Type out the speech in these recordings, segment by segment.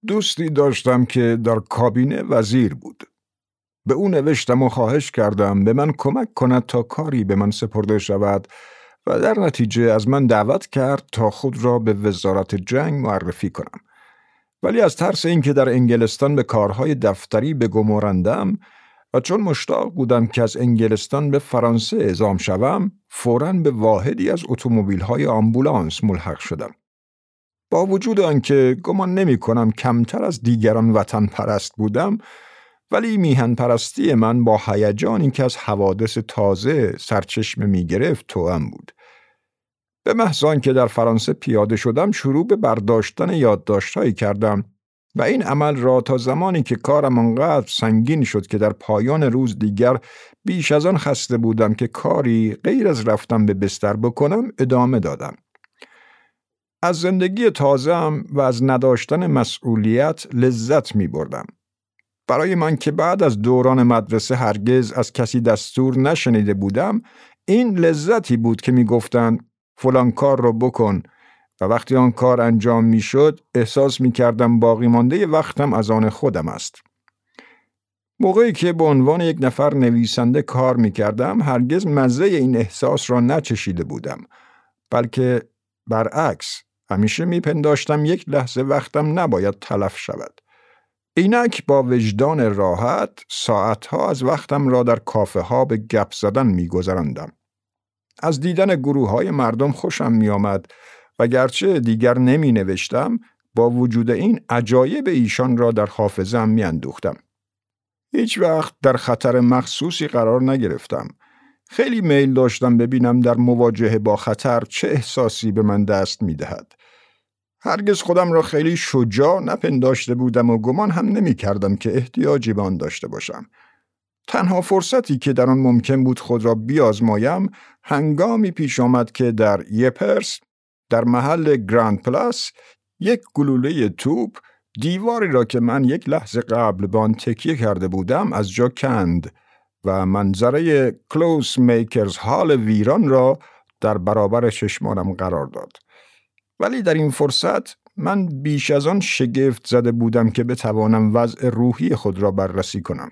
دوستی داشتم که در کابینه وزیر بود. به او نوشتم و خواهش کردم به من کمک کند تا کاری به من سپرده شود و در نتیجه از من دعوت کرد تا خود را به وزارت جنگ معرفی کنم. ولی از ترس اینکه در انگلستان به کارهای دفتری بگمارندم و چون مشتاق بودم که از انگلستان به فرانسه اعزام شوم، فوراً به واحدی از اتومبیل‌های آمبولانس ملحق شدم. با وجود آنکه گمان نمی‌کنم کمتر از دیگران وطن پرست بودم، ولی میهن پرستی من با هیجانی که از حوادث تازه سرچشمه می‌گرفت توأم بود. به محض آنکه در فرانسه پیاده شدم شروع به برداشتن یادداشت‌هایی کردم و این عمل را تا زمانی که کارم آنقدر سنگین شد که در پایان روز دیگر بیش از آن خسته بودم که کاری غیر از رفتن به بستر بکنم ادامه دادم. از زندگی تازه‌ام و از نداشتن مسئولیت لذت می بردم. برای من که بعد از دوران مدرسه هرگز از کسی دستور نشنیده بودم، این لذتی بود که می گفتن فلان کار رو بکن و وقتی آن کار انجام می شد احساس می کردم باقی مانده وقتم از آن خودم است. موقعی که به عنوان یک نفر نویسنده کار می کردم هرگز مزه این احساس را نچشیده بودم، بلکه برعکس همیشه می پنداشتم یک لحظه وقتم نباید تلف شود. اینک با وجدان راحت ساعتها از وقتم را در کافه ها به گپ زدن می گذراندم. از دیدن گروه های مردم خوشم می آمد و گرچه دیگر نمی نوشتم، با وجود این عجایب ایشان را در حافظه‌ام می اندوختم. هیچ وقت در خطر مخصوصی قرار نگرفتم. خیلی میل داشتم ببینم در مواجهه با خطر چه احساسی به من دست می دهد. هرگز خودم را خیلی شجاع نپنداشته بودم و گمان هم نمی کردم که احتیاجی به آن داشته باشم. تنها فرصتی که در آن ممکن بود خود را بیازمایم هنگامی پیش آمد که در یپرس در محل گراند پلاس یک گلوله توپ دیواری را که من یک لحظه قبل به آن تکیه کرده بودم از جا کند و منظره کلوس میکرز هال ویران را در برابر چشمانم قرار داد. ولی در این فرصت من بیش از آن شگفت زده بودم که بتوانم وضع روحی خود را بررسی کنم.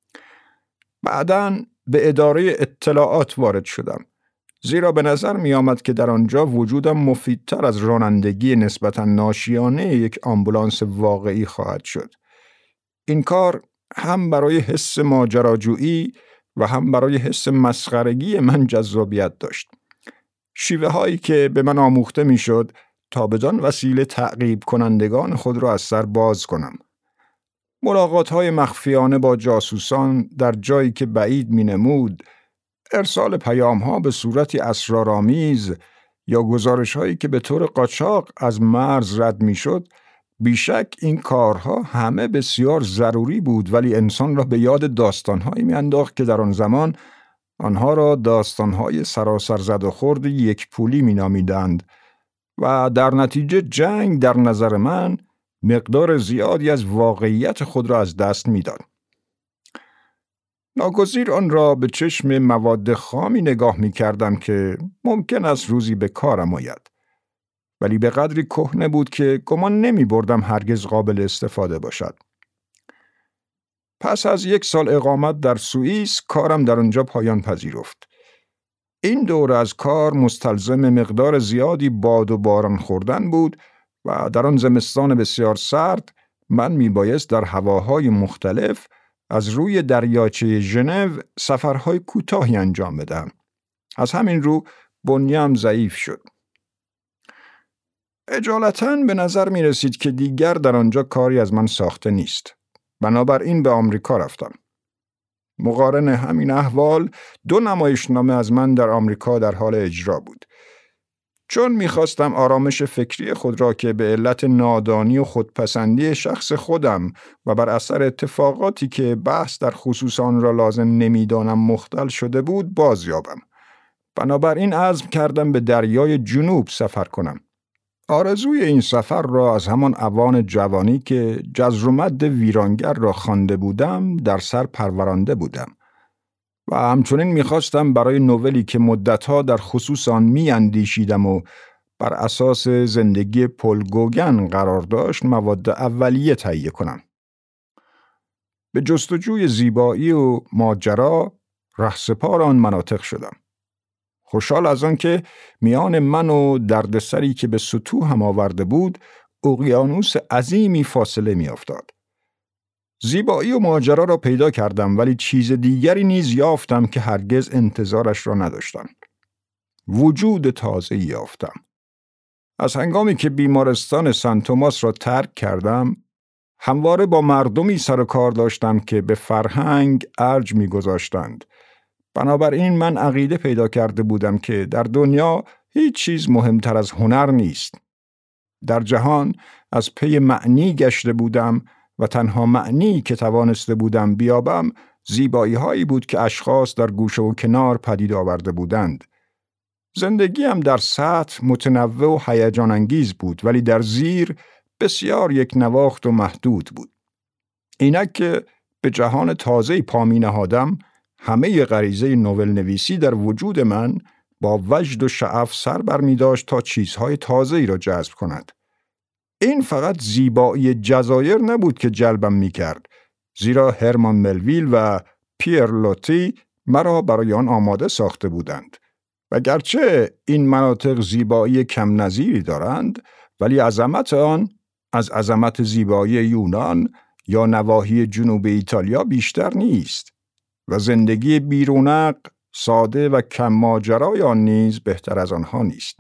بعداً به اداره اطلاعات وارد شدم، زیرا به نظر می آمد که در آنجا وجودم مفیدتر از رانندگی نسبتاً ناشیانه یک آمبولانس واقعی خواهد شد. این کار هم برای حس ماجراجویی و هم برای حس مسخرگی من جذابیت داشت. شیوه هایی که به من آموخته می شد تا بدان وسیله تعقیب کنندگان خود را از سر باز کنم. ملاقات های مخفیانه با جاسوسان در جایی که بعید می نمود، ارسال پیام ها به صورتی اسرارآمیز یا گزارش هایی که به طور قاچاق از مرز رد می شد، بیشک این کارها همه بسیار ضروری بود، ولی انسان را به یاد داستانهایی می انداخت که در آن زمان آنها را داستانهای سراسر زد و خورد یک پولی می نامیدند و در نتیجه جنگ در نظر من مقدار زیادی از واقعیت خود را از دست می داد. ناگزیر آن را به چشم مواد خامی نگاه می کردم که ممکن است روزی به کارم آید، ولی به قدری کهنه بود که گمان نمی بردم هرگز قابل استفاده باشد. پس از 1 سال اقامت در سوئیس کارم در آنجا پایان پذیرفت. این دوره از کار مستلزم مقدار زیادی باد و باران خوردن بود و در آن زمستان بسیار سرد من میبایست در هواهای مختلف از روی دریاچه ژنو سفرهای کوتاهی انجام بدم. از همین رو بنیه‌ام ضعیف شد. اجالتاً به نظر می رسید که دیگر در آنجا کاری از من ساخته نیست. بنابراین به آمریکا رفتم. مقارن همین احوال 2 نمایشنامه از من در آمریکا در حال اجرا بود. چون می‌خواستم آرامش فکری خود را که به علت نادانی و خودپسندی شخص خودم و بر اثر اتفاقاتی که بحث در خصوص آن را لازم نمی‌دانم مختل شده بود بازیابم. بنابراین عزم کردم به دریای جنوب سفر کنم. آرزوی این سفر را از همان اوان جوانی که جزر و مد ویرانگر را خوانده بودم در سر پرورانده بودم و همچنین می‌خواستم برای نولی که مدتها در خصوص آن می‌اندیشیدم و بر اساس زندگی پل گوگن قرار داشت مواد اولیه تهیه کنم. به جستجوی زیبایی و ماجرا رهسپار آن مناطق شدم. خوشحال از آن که میان من و دردسری که به سطوح هم آورده بود اقیانوس عظیمی فاصله میافتاد. زیبایی و ماجرا را پیدا کردم ولی چیز دیگری نیز یافتم که هرگز انتظارش را نداشتم. وجود تازه یافتم. از هنگامی که بیمارستان سن توماس را ترک کردم همواره با مردمی سر و کار داشتم که به فرهنگ ارج می‌گذاشتند. بنابراین من عقیده پیدا کرده بودم که در دنیا هیچ چیز مهمتر از هنر نیست. در جهان از پی معنی گشته بودم و تنها معنی که توانسته بودم بیابم زیبایی هایی بود که اشخاص در گوشه و کنار پدید آورده بودند. زندگیم در سطح متنوع و هیجان انگیز بود ولی در زیر بسیار یک نواخت و محدود بود. اینک که به جهان تازه‌ای پا می نهادم همه غریزه نوول نویسی در وجود من با وجد و شعف سر بر می داشت تا چیزهای تازه‌ای را جذب کند. این فقط زیبایی جزایر نبود که جلبم می کرد، زیرا هرمان ملویل و پیر لوتی مرا برای آن آماده ساخته بودند. و گرچه این مناطق زیبایی کم نظیری دارند، ولی عظمت آن از عظمت زیبایی یونان یا نواحی جنوب ایتالیا بیشتر نیست و زندگی بیرونق، ساده و کم ماجرای آن نیز بهتر از آنها نیست.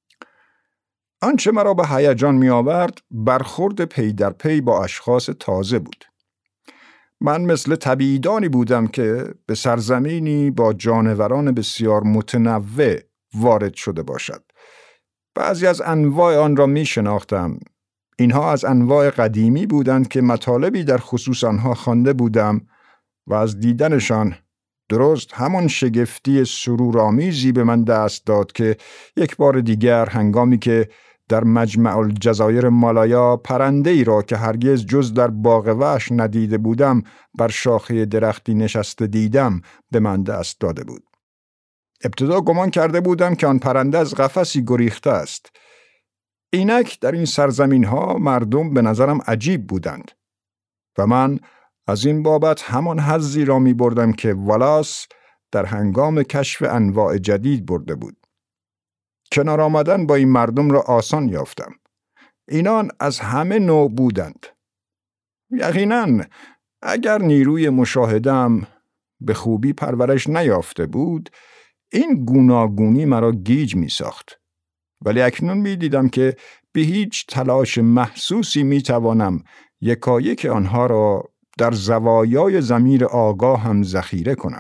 آنچه مرا به هیجان می آورد برخورد پی در پی با اشخاص تازه بود. من مثل طبیعیدانی بودم که به سرزمینی با جانوران بسیار متنوع وارد شده باشد. بعضی از انواع آن را می شناختم. اینها از انواع قدیمی بودند که مطالبی در خصوص آنها خوانده بودم و از دیدنشان درست همان شگفتی سرورآمیزی به من دست داد که یک بار دیگر هنگامی که در مجمع الجزایر مالایا پرنده‌ای را که هرگز جز در باغ وحش ندیده بودم بر شاخه درختی نشسته دیدم به من دست داده بود. ابتدا گمان کرده بودم که آن پرنده از قفسی گریخته است. اینک در این سرزمین ها مردم به نظرم عجیب بودند و من از این بابت همان حظی را می بردم که والاس در هنگام کشف انواع جدید برده بود. کنار آمدن با این مردم را آسان یافتم. اینان از همه نوع بودند. یقیناً اگر نیروی مشاهده‌ام به خوبی پرورش نیافته بود، این گوناگونی مرا گیج می ساخت. ولی اکنون می دیدم که به هیچ تلاش محسوسی می توانم یکایک آنها را در زوایای ضمیر آگاه هم ذخیره کنم.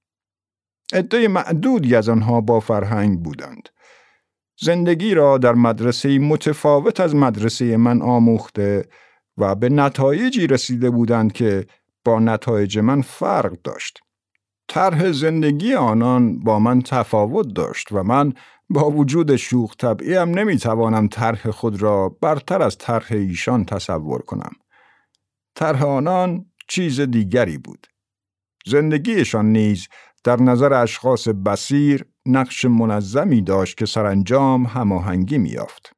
عده معدودی از آنها با فرهنگ بودند. زندگی را در مدرسه‌ای متفاوت از مدرسه من آموخته و به نتایجی رسیده بودند که با نتایج من فرق داشت. طرح زندگی آنان با من تفاوت داشت و من با وجود شوخ طبعیم نمیتوانم طرح خود را برتر از طرح ایشان تصور کنم. طرح آنان چیز دیگری بود. زندگیشان نیز در نظر اشخاص بصیر نقش منظمی داشت که سرانجام هماهنگی می‌یافت.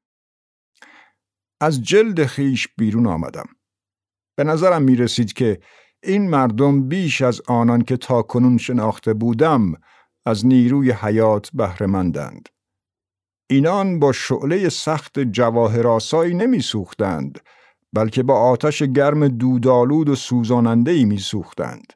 از جلد خیش بیرون آمدم. به نظرم می رسید که این مردم بیش از آنان که تاکنون شناخته بودم از نیروی حیات بهره مندند. اینان با شعله سخت جواهرآسایی نمی سوختند، بلکه با آتش گرم دودآلود و سوزاننده‌ای می سوختند.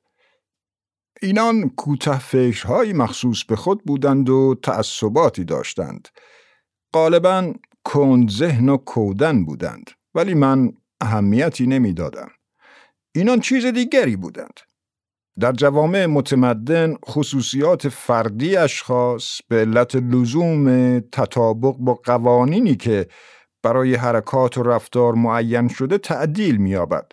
اینان کوته فکرهایی مخصوص به خود بودند و تعصباتی داشتند. غالباً کند ذهن و کودن بودند، ولی من اهمیتی نمی دادم. اینان چیز دیگری بودند. در جوامع متمدن خصوصیات فردی اشخاص به علت لزوم تطابق با قوانینی که برای حرکات و رفتار معین شده تعدیل می‌یابد.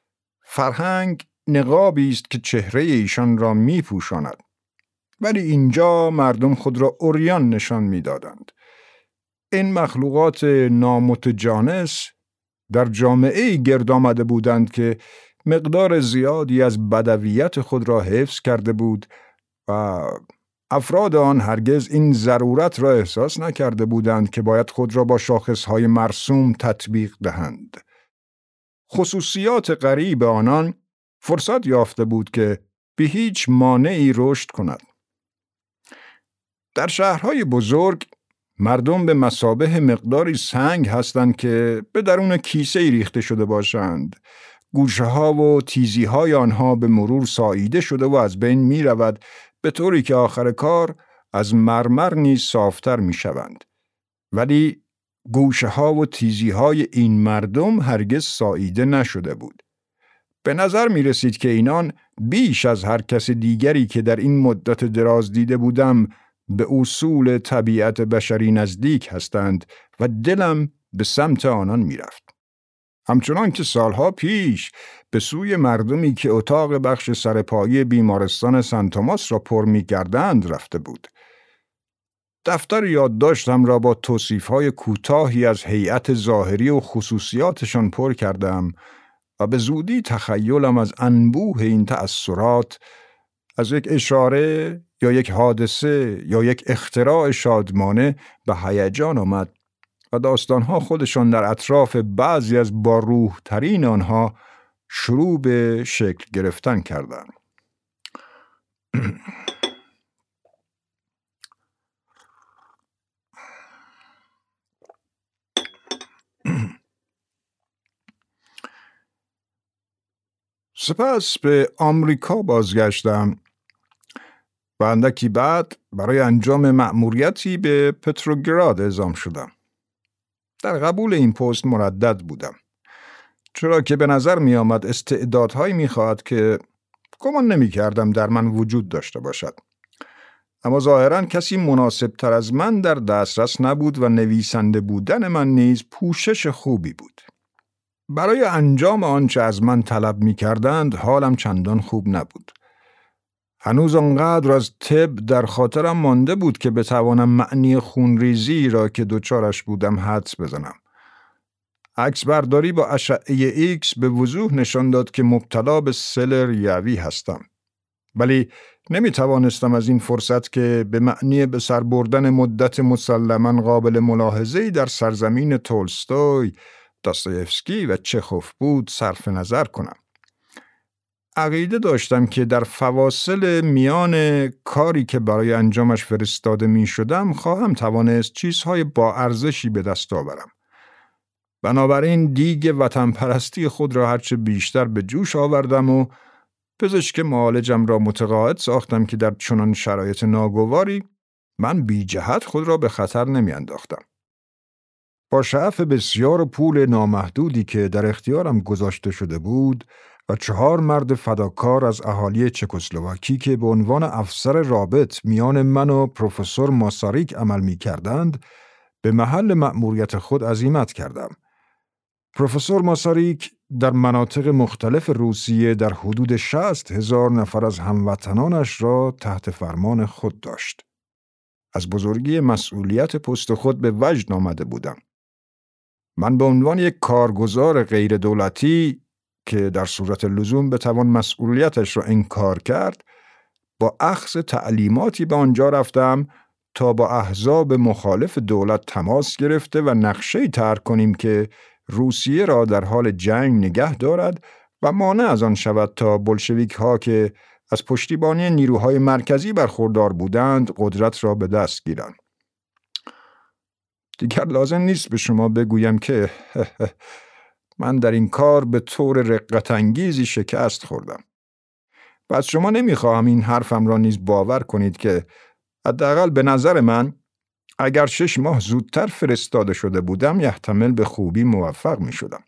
فرهنگ نقابی است که چهره ایشان را می‌پوشاند. ولی اینجا مردم خود را عریان نشان می‌دادند. این مخلوقات نامتجانس در جامعه‌ای گرد آمده بودند که مقدار زیادی از بدویت خود را حفظ کرده بود و افراد آن هرگز این ضرورت را احساس نکرده بودند که باید خود را با شاخصهای مرسوم تطبیق دهند. خصوصیات غریب آنان فرصت یافته بود که به هیچ مانعی رشد کند. در شهرهای بزرگ مردم به مثابه مقداری سنگ هستند که به درون کیسه‌ای ریخته شده باشند. گوشه‌ها و تیزی‌های آنها به مرور ساییده شده و از بین می رود، به طوری که آخر کار از مرمر نیز صافتر می شوند. ولی گوشه‌ها و تیزی‌های این مردم هرگز ساییده نشده بود. به نظر می رسید که اینان بیش از هر کس دیگری که در این مدت دراز دیده بودم به اصول طبیعت بشری نزدیک هستند و دلم به سمت آنان می رفت. همچنان که سالها پیش به سوی مردمی که اتاق بخش سرپایی بیمارستان سن توماس را پر می کردند رفته بود. دفتر یادداشتم را با توصیف‌های کوتاهی از هیئت ظاهری و خصوصیاتشان پر کردم و به زودی تخیلم از انبوه این تأثرات از یک اشاره یا یک حادثه یا یک اختراع شادمانه به هیجان آمد و داستانها خودشان در اطراف بعضی از باروح ترین آنها شروع به شکل گرفتن کردند. سپس به آمریکا بازگشتم و اندکی بعد برای انجام مأموریتی به پتروگراد اعزام شدم. در قبول این پست مردد بودم، چرا که به نظر می آمد استعدادهایی می خواهد که گمان نمی کردم در من وجود داشته باشد. اما ظاهراً کسی مناسب تر از من در دسترس نبود و نویسنده بودن من نیز پوشش خوبی بود. برای انجام آنچه از من طلب می کردند حالم چندان خوب نبود. هنوز آنقدر از طب در خاطرم مانده بود که بتوانم معنی خونریزی را که دچارش بودم حدس بزنم. عکس برداری با اشعه ایکس به وضوح نشان داد که مبتلا به سل ریوی هستم. ولی نمی توانستم از این فرصت که به معنی به سر بردن مدت مسلماً قابل ملاحظه‌ای در سرزمین تولستوی، داستایفسکی و چخوف بود صرف نظر کنم. عقیده داشتم که در فواصل میان کاری که برای انجامش فرستاده می شدم خواهم توانست چیزهای با ارزشی به دست آورم. بنابراین دیگ وطن پرستی خود را هرچه بیشتر به جوش آوردم و پزشک معالجم را متقاعد ساختم که در چنان شرایط ناگواری من بی جهت خود را به خطر نمی انداختم. با شعف بسیار پول نامحدودی که در اختیارم گذاشته شده بود و 4 مرد فداکار از اهالی چکسلواکی که به عنوان افسر رابط میان من و پروفسور ماساریک عمل می کردند، به محل مأموریت خود عزیمت کردم. پروفسور ماساریک در مناطق مختلف روسیه در حدود 60,000 نفر از هموطنانش را تحت فرمان خود داشت. از بزرگی مسئولیت پست خود به وجد آمده بودم. من به عنوان یک کارگزار غیر دولتی که در صورت لزوم بتوان مسئولیتش را انکار کرد، با اخذ تعلیماتی به آنجا رفتم تا با احزاب مخالف دولت تماس گرفته و نقشه‌ای طرح کنیم که روسیه را در حال جنگ نگه دارد و مانع از آن شود تا بلشویک ها که از پشتیبانی نیروهای مرکزی برخوردار بودند قدرت را به دست گیرند. دیگر لازم نیست به شما بگویم که من در این کار به طور رقت‌انگیزی شکست خوردم. پس شما نمیخواهم این حرفم را نیز باور کنید که حداقل به نظر من اگر 6 ماه زودتر فرستاده شده بودم یحتمل به خوبی موفق می شدم.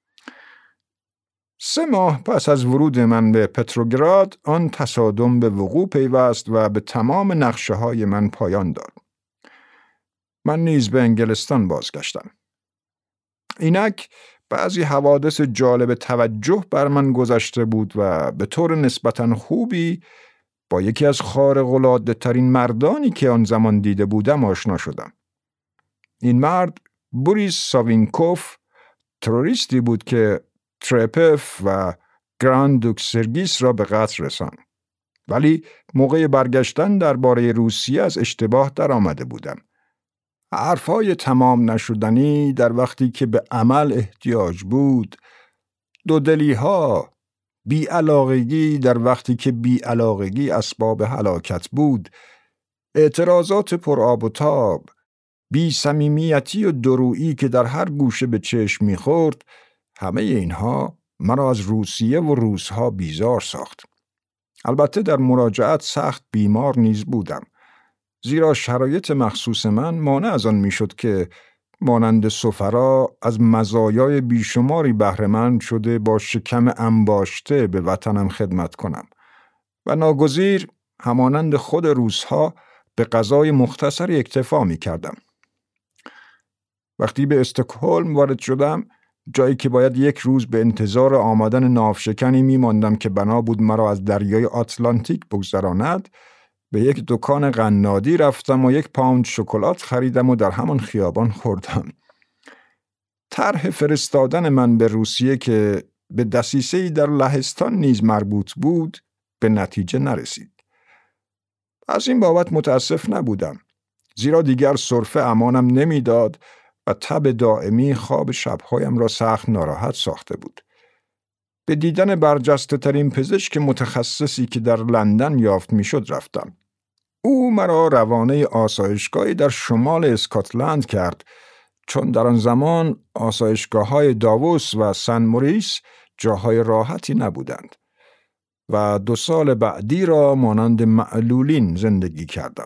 3 ماه پس از ورود من به پتروگراد آن تصادم به وقوع پیوست و به تمام نقشه های من پایان داد. من نیز به انگلستان بازگشتم. اینک بعضی حوادث جالب توجه بر من گذشته بود و به طور نسبتاً خوبی با یکی از خارق‌العاده ترین مردانی که آن زمان دیده بودم آشنا شدم. این مرد بوریس ساوینکوف، تروریستی بود که ترپف و گراند دوک سرگیس را به قتل رساند. ولی موقع برگشتن درباره روسیه از اشتباه در آمده بودم. حرفهای تمام نشدنی در وقتی که به عمل احتیاج بود، دودلی‌ها، بی‌علاقگی در وقتی که بی‌علاقگی اسباب هلاکت بود، اعتراضات پر آب و تاب، بی‌صمیمیتی و درویی که در هر گوشه به چشم می‌خورد، همه اینها مرا از روسیه و روس‌ها بیزار ساخت. البته در مراجعت سخت بیمار نیز بودم، زیرا شرایط مخصوص من مانع از آن میشد که مانند سفرا از مزایای بیشماری بهره‌مند شده با شکم انباشته به وطنم خدمت کنم و ناگزیر همانند خود روس‌ها به غذای مختصری اکتفا می کردم. وقتی به استکهلم وارد شدم، جایی که باید یک روز به انتظار آمدن ناوشکنی می ماندم که بنا بود مرا از دریای آتلانتیک بگذراند، به یک دکان قنادی رفتم و 1 پوند شکلات خریدم و در همان خیابان خوردم. طرح فرستادن من به روسیه که به دسیسه‌ای در لهستان نیز مربوط بود، به نتیجه نرسید. از این بابت متاسف نبودم، زیرا دیگر سرفه امانم نمیداد و تب دائمی خواب شبهایم را سخت ناراحت ساخته بود. به دیدن برجسته ترین پزشک متخصصی که در لندن یافت میشد رفتم. او مرا روانه آسایشگاهی در شمال اسکاتلند کرد، چون در آن زمان آسایشگاه‌های داووس و سن موریس جاهای راحتی نبودند و 2 سال بعدی را مانند معلولین زندگی کردم.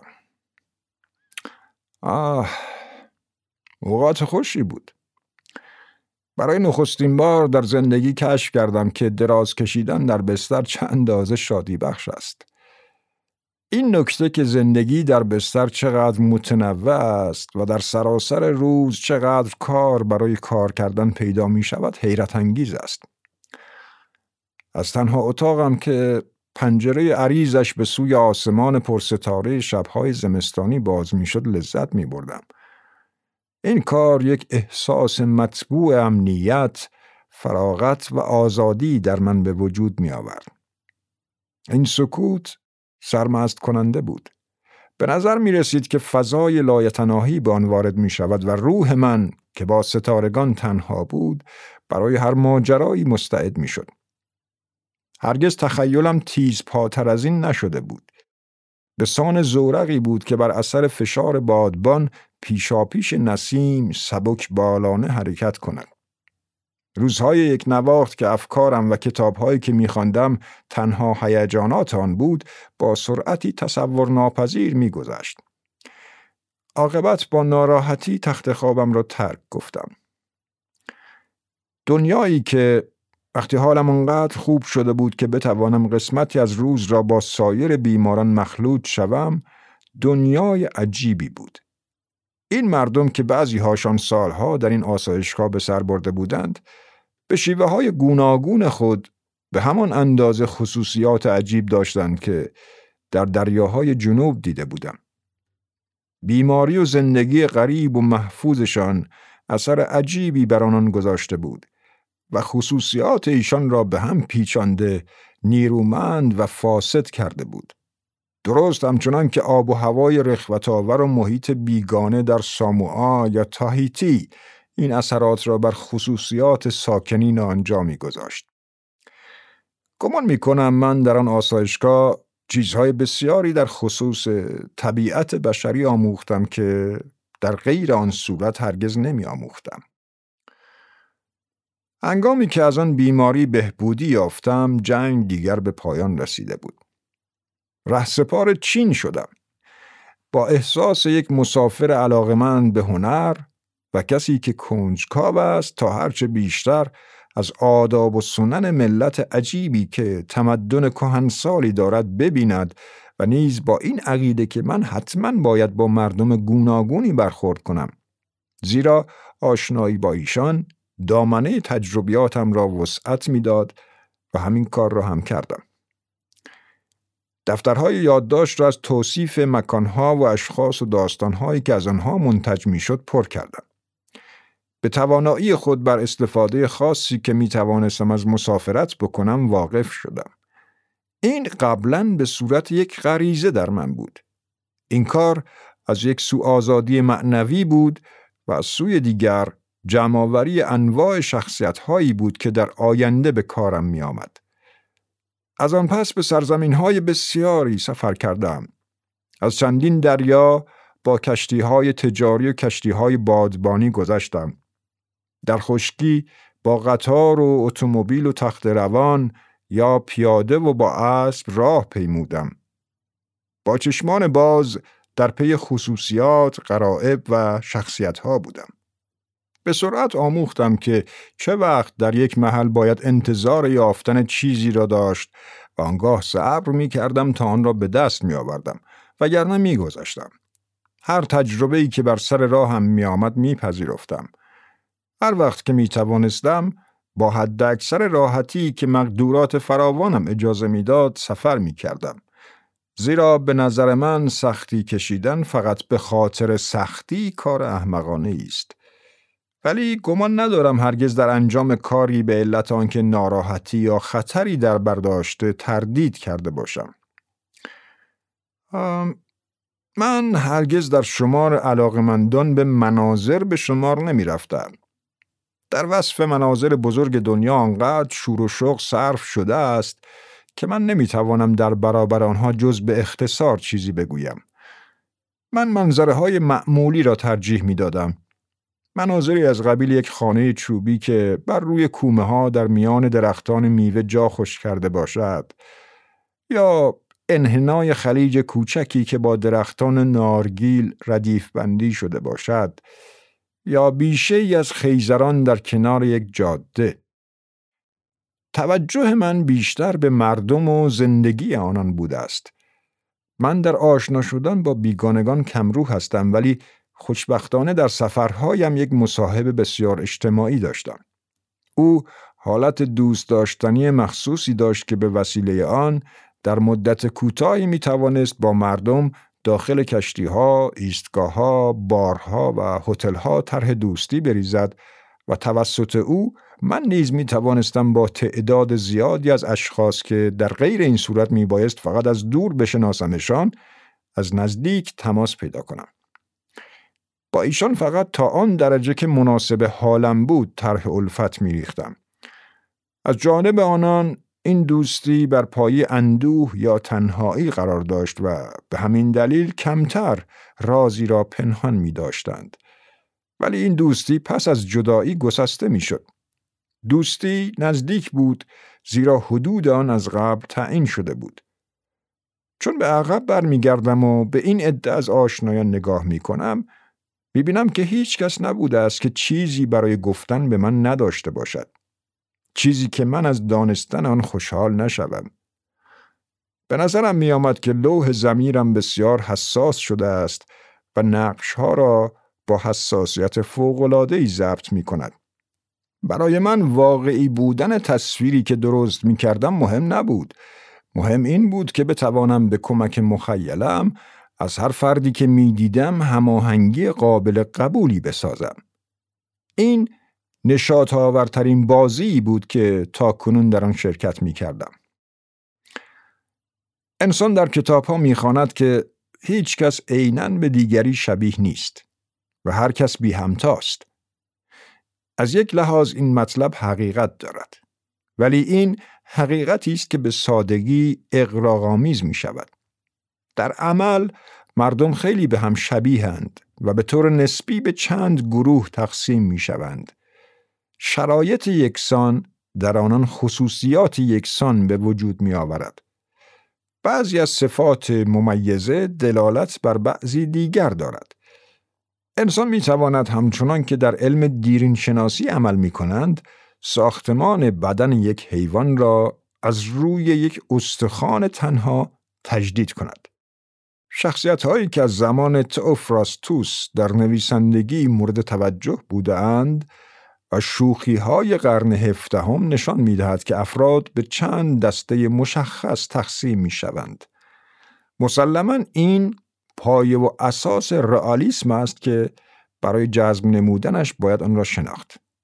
اوقات خوشی بود. برای نخستین بار در زندگی کشف کردم که دراز کشیدن در بستر چه اندازه شادی بخش است. این نکته که زندگی در بستر چقدر متنوع است و در سراسر روز چقدر کار برای کار کردن پیدا می شود حیرت انگیز است. از تنها اتاقم که پنجره عریضش به سوی آسمان پرستاره شبهای زمستانی باز می شد لذت می بردم. این کار یک احساس مطبوع امنیت، فراغت و آزادی در من به وجود می آورد. این سکوت سرمست کننده بود. به نظر می رسید که فضای لایتناهی به آن وارد می شود و روح من که با ستارگان تنها بود برای هر ماجرایی مستعد می شد. هرگز تخیلم تیزپاتر از این نشده بود. به سان زورقی بود که بر اثر فشار بادبان پیشاپیش نسیم سبک بالانه حرکت کند. روزهای یک نواخت که افکارم و کتابهایی که می‌خواندم تنها هیجانات آن بود، با سرعتی تصور ناپذیر می‌گذشت. عاقبت با ناراحتی تخت خوابم را ترک گفتم. دنیایی که وقتی حالم انقدر خوب شده بود که بتوانم قسمتی از روز را با سایر بیماران مخلوط شوم، دنیای عجیبی بود. این مردم که بعضی هاشان سالها در این آسایشگاه به سر برده بودند، به شیوه های گوناگون خود به همان اندازه خصوصیات عجیب داشتند که در دریاهای جنوب دیده بودم. بیماری و زندگی غریب و محفوظشان اثر عجیبی بر آنان گذاشته بود و خصوصیات ایشان را به هم پیچانده، نیرومند و فاسد کرده بود. درست همچنان که آب و هوای رخوت‌آور و محیط بیگانه در ساموآ یا تاهیتی این اثرات را بر خصوصیات ساکنین آنجا می‌گذاشت. گمان می‌کنم من در آن آسایشگاه چیزهای بسیاری در خصوص طبیعت بشری آموختم که در غیر آن صورت هرگز نمی‌آموختم. هنگامی که از آن بیماری بهبودی یافتم، جنگ دیگر به پایان رسیده بود. رهسپار چین شدم. با احساس یک مسافر علاقمند به هنر و کسی که کنجکاو است تا هرچه بیشتر از آداب و سنن ملت عجیبی که تمدن کهنسالی دارد ببیند و نیز با این عقیده که من حتماً باید با مردم گوناگونی برخورد کنم، زیرا آشنایی با ایشان دامنه تجربیاتم را وسعت میداد و همین کار را هم کردم. دفترهای یادداشت را از توصیف مکانها و اشخاص و داستانهایی که از آنها منتج میشد پر کردم. به توانایی خود بر استفاده خاصی که می توانستم از مسافرت بکنم واقف شدم. این قبلاً به صورت یک غریزه در من بود. این کار از یک سو آزادی معنوی بود و از سوی دیگر جمع‌آوری انواع شخصیت‌هایی بود که در آینده به کارم می آمد. از آن پس به سرزمین‌های بسیاری سفر کردم. از چندین دریا با کشتی‌های تجاری و کشتی‌های بادبانی گذشتم. در خشکی با قطار و اتومبیل و تخت روان یا پیاده و با اسب راه پیمودم. با چشمان باز در پی خصوصیات، غرایب و شخصیت‌ها بودم. به سرعت آموختم که چه وقت در یک محل باید انتظار یافتن چیزی را داشت و آنگاه صبر می کردم تا آن را به دست می آوردم وگرنه می گذاشتم. هر تجربه‌ای که بر سر راهم می آمد می پذیرفتم. هر وقت که می توانستم با حد اکثر راحتی که مقدورات فراوانم اجازه می داد سفر می کردم. زیرا به نظر من سختی کشیدن فقط به خاطر سختی کار احمقانه است. ولی گمان ندارم هرگز در انجام کاری به علت آنکه ناراحتی یا خطری در برداشته تردید کرده باشم. من هرگز در شمار علاقمندان به مناظر به شمار نمی رفتم. در وصف مناظر بزرگ دنیا آنقدر شور و شوق صرف شده است که من نمی توانم در برابر آنها جز به اختصار چیزی بگویم. من منظرهای معمولی را ترجیح می دادم. مناظری از قبیل یک خانه چوبی که بر روی کومه ها در میان درختان میوه جا خوش کرده باشد، یا انحنای خلیج کوچکی که با درختان نارگیل ردیف بندی شده باشد، یا بیشه ای از خیزران در کنار یک جاده. توجه من بیشتر به مردم و زندگی آنان بوده است. من در آشنا شدن با بیگانگان کمرو هستم، ولی خوشبختانه در سفرهایم یک مصاحب بسیار اجتماعی داشتم. او حالت دوست داشتنی مخصوصی داشت که به وسیله آن در مدت کوتاهی می توانست با مردم داخل کشتی‌ها، ایستگاه‌ها، بارها و هتل‌ها طرح دوستی بریزد و توسط او من نیز می توانستم با تعداد زیادی از اشخاص که در غیر این صورت می بایست فقط از دور بشناسمشان، از نزدیک تماس پیدا کنم. با ایشان فقط تا آن درجه که مناسب حالم بود طرح الفت می ریختم. از جانب آنان این دوستی بر پایه اندوه یا تنهایی قرار داشت و به همین دلیل کمتر رازی را پنهان می داشتند. ولی این دوستی پس از جدایی گسسته می شد. دوستی نزدیک بود زیرا حدود آن از قبل تعیین شده بود. چون به عقب برمیگردم و به این عده از آشنایان نگاه می کنم، می‌بینم که هیچ کس نبوده است که چیزی برای گفتن به من نداشته باشد. چیزی که من از دانستن آن خوشحال نشوم. به نظرم می آمد که لوح ضمیرم بسیار حساس شده است و نقش‌ها را با حساسیت فوق‌العاده‌ای ضبط می کند. برای من واقعی بودن تصویری که درست می کردم مهم نبود. مهم این بود که بتوانم به کمک مخیله‌ام از هر فردی که می دیدم هماهنگی قابل قبولی بسازم. این نشاط آورترین بازی بود که تا کنون در آن شرکت می کردم. انسان در کتاب ها می خواند که هیچ کس عیناً به دیگری شبیه نیست و هر کس بی همتاست. از یک لحاظ این مطلب حقیقت دارد، ولی این حقیقتی است که به سادگی اغراق‌آمیز می شود. در عمل مردم خیلی به هم شبیهند و به طور نسبی به چند گروه تقسیم می شوند. شرایط یکسان در آنان خصوصیات یکسان به وجود می آورد. بعضی از صفات ممیزه دلالت بر بعضی دیگر دارد. انسان می تواند همچنان که در علم دیرین شناسی عمل می کنند، ساختمان بدن یک حیوان را از روی یک استخوان تنها تجدید کند. شخصیت‌هایی که از زمان تئوفراستوس در نویسندگی مورد توجه بودند و شوخی‌های قرن 17 نشان می‌دهد که افراد به چند دسته مشخص تقسیم می‌شوند. مسلماً این پایه و اساس رئالیسم است که برای جذب نمودنش باید آن را شناخت.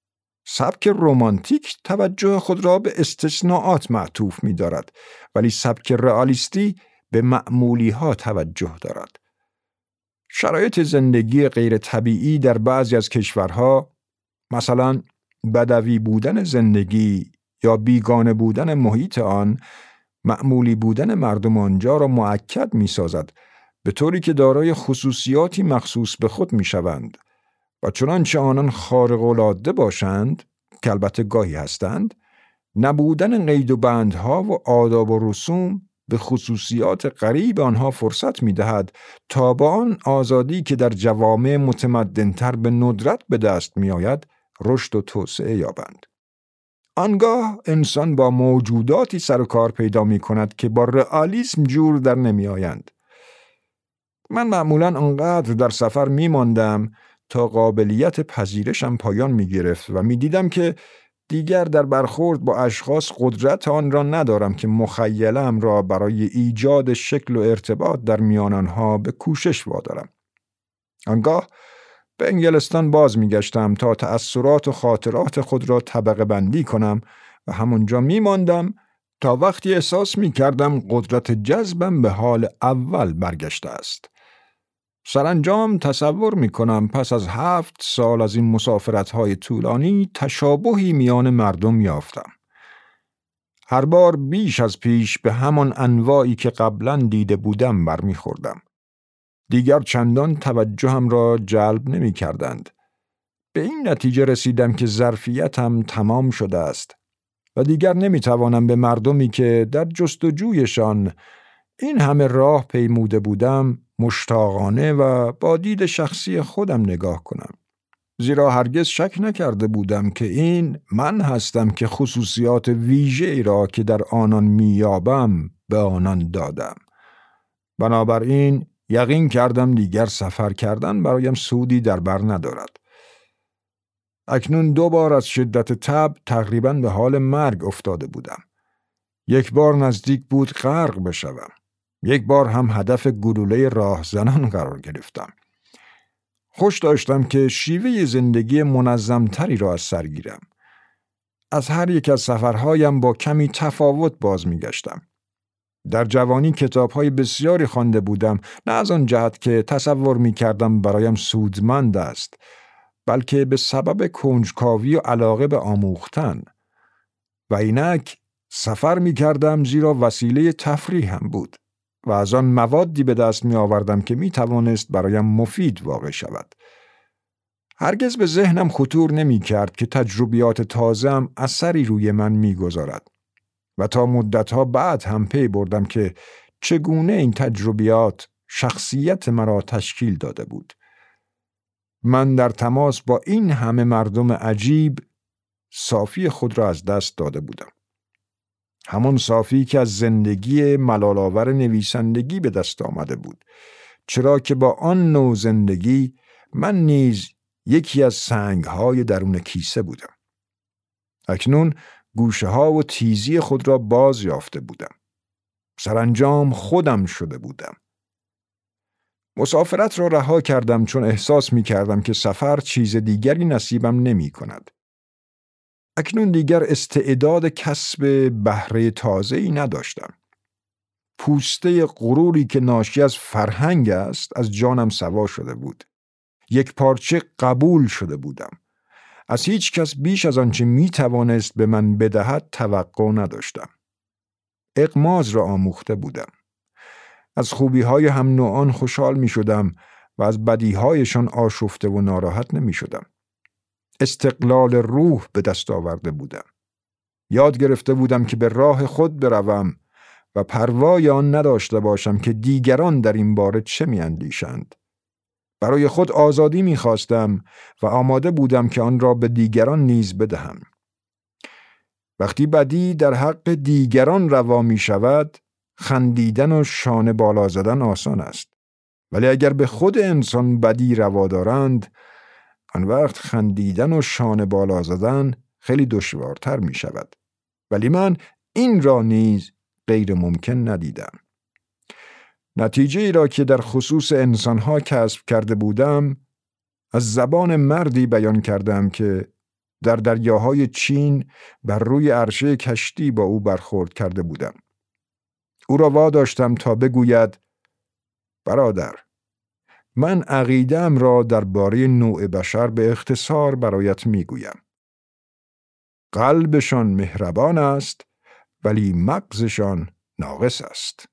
سبک رمانتیک توجه خود را به استثناءات معطوف می دارد، ولی سبک رئالیستی به معمولی ها توجه دارد. شرایط زندگی غیر طبیعی در بعضی از کشورها، مثلا بدوی بودن زندگی یا بیگانه بودن محیط آن، معمولی بودن مردم آنجا را مؤکد می سازد، به طوری که دارای خصوصیاتی مخصوص به خود می شوند و چنانچه آنان خارق العاده باشند، که البته گاهی هستند، نبودن قید و بندها و آداب و رسوم به خصوصیات غریب آنها فرصت می دهد تا با آن آزادی که در جوامع متمدن‌تر به ندرت به دست می آید رشد و توسعه یابند. آنگاه انسان با موجوداتی سر و کار پیدا می کند که با رئالیسم جور در نمی آیند. من معمولاً آنقدر در سفر می ماندم تا قابلیت پذیرشم پایان می گرفت و می دیدم که دیگر در برخورد با اشخاص قدرت آن را ندارم که مخیله‌ام را برای ایجاد شکل و ارتباط در میان آنها به کوشش وادارم. آنگاه به انگلستان باز می گشتم تا تأثیرات و خاطرات خود را طبقه بندی کنم و همونجا می ماندم تا وقتی احساس می کردم قدرت جذبم به حال اول برگشته است. سرانجام تصور می کنم پس از 7 سال از این مسافرت‌های طولانی تشابهی میان مردم یافتم. هر بار بیش از پیش به همان انواعی که قبلا دیده بودم برمیخوردم. دیگر چندان توجهم را جلب نمی کردند. به این نتیجه رسیدم که ظرفیتم تمام شده است و دیگر نمی توانم به مردمی که در جستجویشان این همه راه پیموده بودم مشتاقانه و با دید شخصی خودم نگاه کنم. زیرا هرگز شک نکرده بودم که این من هستم که خصوصیات ویژه‌ای را که در آنان میابم به آنان دادم. بنابراین یقین کردم دیگر سفر کردن برایم سودی در بر ندارد. اکنون 2 بار از شدت تب تقریباً به حال مرگ افتاده بودم. 1 بار نزدیک بود غرق بشوم. 1 بار هم هدف گلوله راهزنان قرار گرفتم. خوش داشتم که شیوه زندگی منظمتری را از سر گیرم. از هر یک از سفرهایم با کمی تفاوت باز می گشتم. در جوانی کتاب‌های بسیاری خوانده بودم، نه از آن جهت که تصور می کردم برایم سودمند است، بلکه به سبب کنجکاوی و علاقه به آموختن. و اینک سفر می کردم زیرا وسیله تفریح هم بود و از آن موادی به دست می آوردم که می توانست برایم مفید واقع شود. هرگز به ذهنم خطور نمی کرد که تجربیات تازه‌ام اثری روی من می گذارد و تا مدتها بعد هم پی بردم که چگونه این تجربیات شخصیت مرا تشکیل داده بود. من در تماس با این همه مردم عجیب صافی خود را از دست داده بودم. همان صافی که از زندگی ملال‌آور نویسندگی به دست آمده بود، چرا که با آن نوع زندگی من نیز یکی از سنگ‌های درون کیسه بودم. اکنون گوشه‌ها و تیزی خود را باز یافته بودم. سرانجام خودم شده بودم. مسافرت را رها کردم چون احساس می کردم که سفر چیز دیگری نصیبم نمی کند. اکنون دیگر استعداد کسب بهره تازه‌ای نداشتم. پوسته غروری که ناشی از فرهنگ است از جانم سوا شده بود. 1 پارچه قبول شده بودم. از هیچ کس بیش از آنچه می توانست به من بدهد توقع نداشتم. اغماض را آموخته بودم. از خوبی‌های هم نوعان خوشحال می شدم و از بدیهایشان آشفته و ناراحت نمی شدم. استقلال روح به دست آورده بودم. یاد گرفته بودم که به راه خود بروم و پروای آن نداشته باشم که دیگران در این باره چه می اندیشند. برای خود آزادی می خواستم و آماده بودم که آن را به دیگران نیز بدهم. وقتی بدی در حق دیگران روا می شود، خندیدن و شانه بالا زدن آسان است. ولی اگر به خود انسان بدی روا دارند، آن وقت خندیدن و شانه بالا زدن خیلی دشوارتر می شود. ولی من این را نیز غیر ممکن ندیدم. نتیجه ای را که در خصوص انسانها کسب کرده بودم، از زبان مردی بیان کردم که در دریاهای چین بر روی عرشه کشتی با او برخورد کرده بودم. او را واداشتم تا بگوید: برادر، من عقیده‌ام را درباره نوع بشر به اختصار برایت میگویم. قلبشان مهربان است ولی مغزشان ناقص است.